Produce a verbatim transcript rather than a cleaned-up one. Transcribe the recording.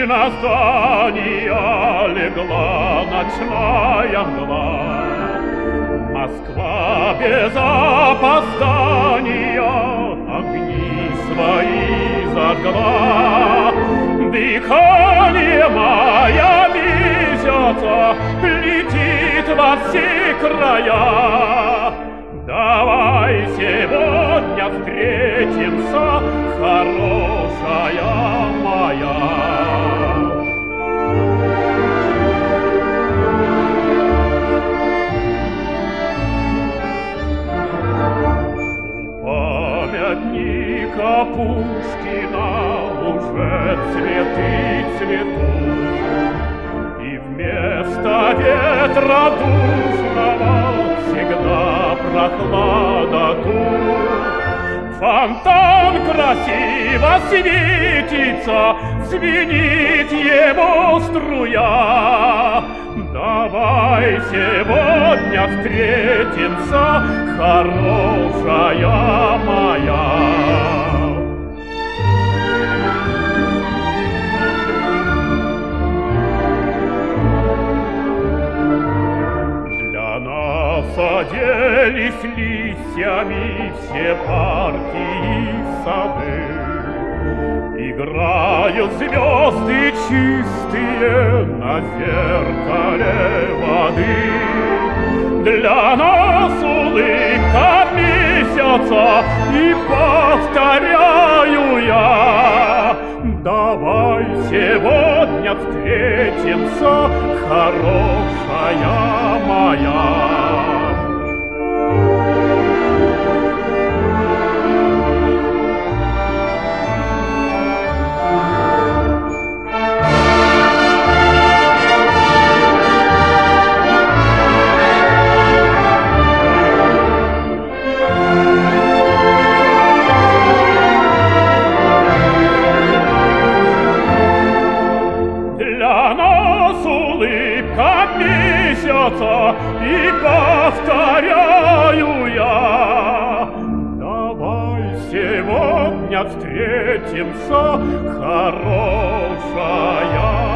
на здания легла ночная мгла. Москва без опоздания огни свои зажгла. Дыхание мая месяца летит во все края. Давай сегодня встретимся, хорошая моя. У памятника Пушкина уже цветы цветут, и вместо ветра душного всегда прохлада тут. Фонтан красиво светится, звенит его струя. Давай сегодня встретимся, хорошая моя. Садились листьями все парки и сады, играют звезды чистые на зеркале воды. Для нас улыбка месяца, и повторяю я: давай сегодня встретимся, хорошая моя. Для нас улыбка месяца, и повторяю я: давай сегодня встретимся, хорошая